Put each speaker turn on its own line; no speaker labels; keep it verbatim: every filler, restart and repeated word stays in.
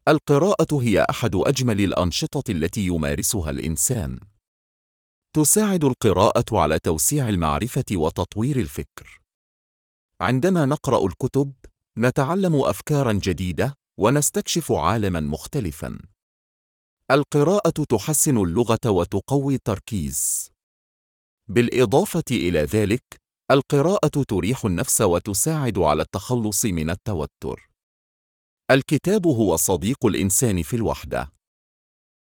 القراءة هي أحد أجمل الأنشطة التي يمارسها الإنسان. تساعد القراءة على توسيع المعرفة وتطوير الفكر. عندما نقرأ الكتب، نتعلم أفكاراً جديدة ونستكشف عالماً مختلفاً. القراءة تحسن اللغة وتقوي التركيز. بالإضافة إلى ذلك، القراءة تريح النفس وتساعد على التخلص من التوتر. الكتاب هو صديق الإنسان في الوحدة.